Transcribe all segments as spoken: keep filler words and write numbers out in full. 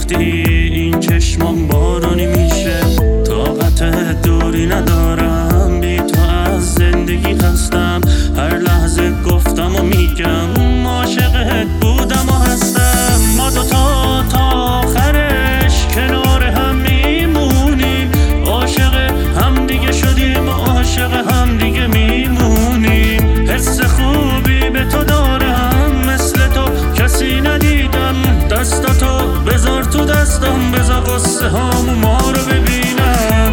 وقتی این چشمام بارونی میشه. طاقت دوری ندارم، بی تو از زندگی خستم. هر لحظه گفتم و میگم عاشقت بودم و هستم. ما دوتا تا آخرش کنار هم میمونیم، عاشق هم دیگه شدیم و عاشق هم دیگه میمونیم. حس خوبی به تو دارم، مثل تو کسی ندیدم. دستاتو بذار تو دستم، بذار قصه هامو ما رو ببینم.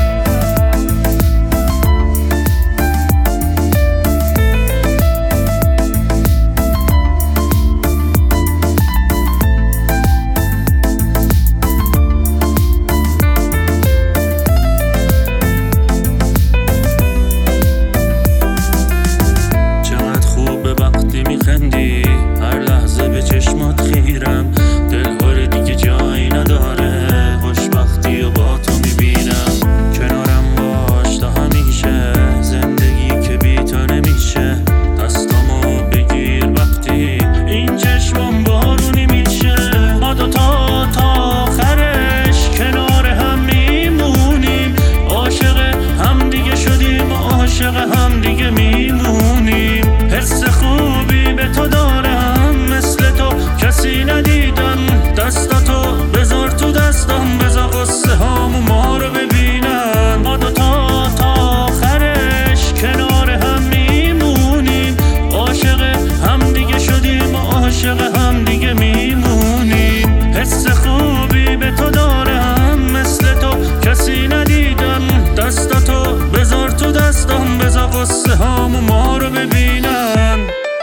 چقدر خوبه وقتی میخندی، هر لحظه به چشمات خیرم. دلهاره دیگه جایی نداره، خوشبختی و با تو میبینم. کنارم باش تا همیشه، زندگی که بی تو نمیشه. دستامو بگیر وقتی این چشمم بارونی میشه. ما دوتا تا آخرش کنار هم میمونیم، عاشق هم دیگه شدیم و عاشق هم دیگه میمونیم. حس خوبی به تو دارم، مثل تو کسی ندیدم. دستاتو بذار تو دستم، بذار قصه هامو ما رو ببینن. ما دوتا تا آخرش کنار هم میمونیم، عاشق هم دیگه شدیم و عاشق هم دیگه میمونیم. حس خوبی به تو دارم، مثل تو کسی ندیدم. دستاتو بذار تو دستم، بذار قصه هامو ما رو ببینن.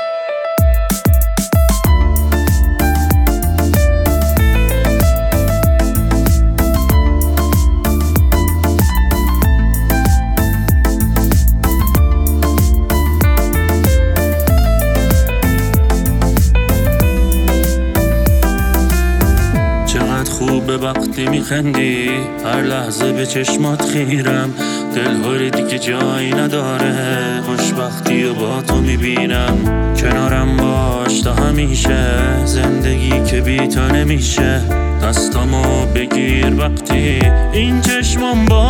چقدر خوبه وقتی میخندی، هر لحظه به چشمات خیرم. دلهاره دیگه جایی نداره، خوشبختی و با تو میبینم. کنارم باش تا همیشه، زندگی که بی تو نمیشه. دستامو بگیر وقتی این چشمام با